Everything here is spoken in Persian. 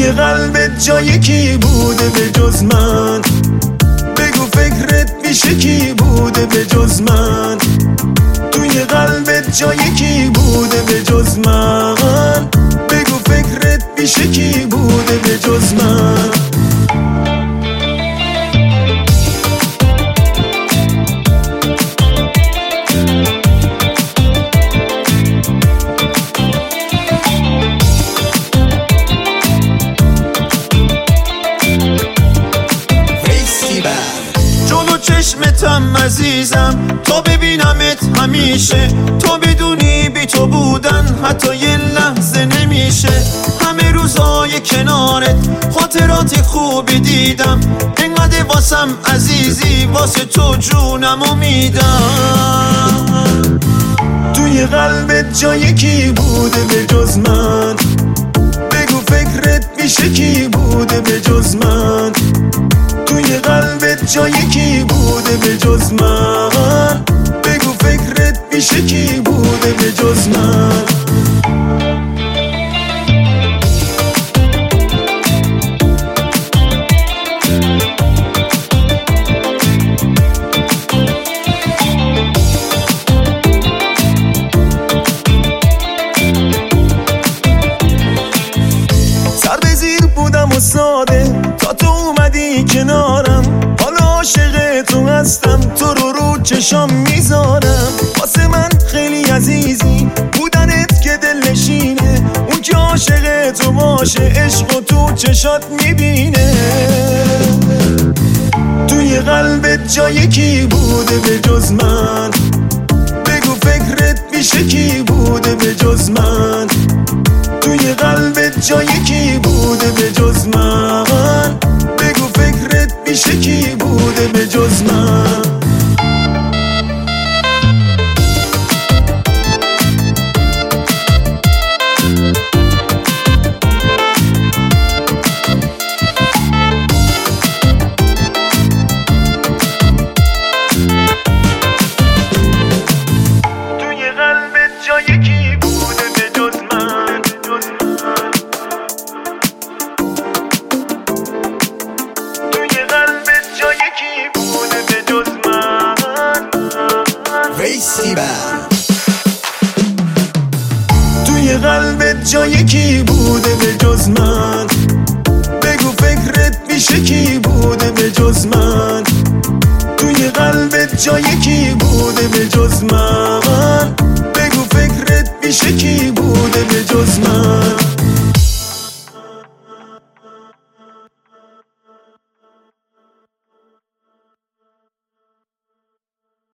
توی قلبت جای کی بوده به جز من؟ بگو فکرت میشه کی بوده به جز من؟ توی قلبت جای کی بوده به جز من؟ بگو فکرت میشه کی بوده به جز من؟ جلو چشمتم عزیزم تا ببینمت همیشه، تا بدونی بی تو بودن حتی یه لحظه نمیشه. همه روزای کنارت خاطرات خوبی دیدم، انقدر واسم عزیزی واسه تو جونمو میدم. توی قلبت جای کی بوده به جز من؟ بگو فکرت میشه کی بوده به جز من؟ توی قلبت جای کی بوده به جز من؟ بگو فکرت میشه کی بوده به جز من؟ سر به زیر بودم و ساده تا تو اومدی کنارم، حالا عاشق تو هستم، تو رو چشام میذارم. واسه من خیلی عزیزی بودنت که دلنشینه، اون که عاشق تو باشه عشق و تو چشات میبینه. توی قلبت جای کی بوده به جز من؟ بگو فکرت میشه کی بوده به جز من؟ توی قلبت جای کی بوده به جز من؟ بگو فکرت میشه کی بوده به جز من؟ توی قلبت جای کی بوده به جز من؟ توی قلبت جای کی بوده به جز من؟ توی قلبت جای کی بوده به جز من؟ بگو فکرت میشه کی بوده به جز من؟ توی قلبت جای کی بوده به جز من؟ بگو فکرت میشه کی بوده به جز من؟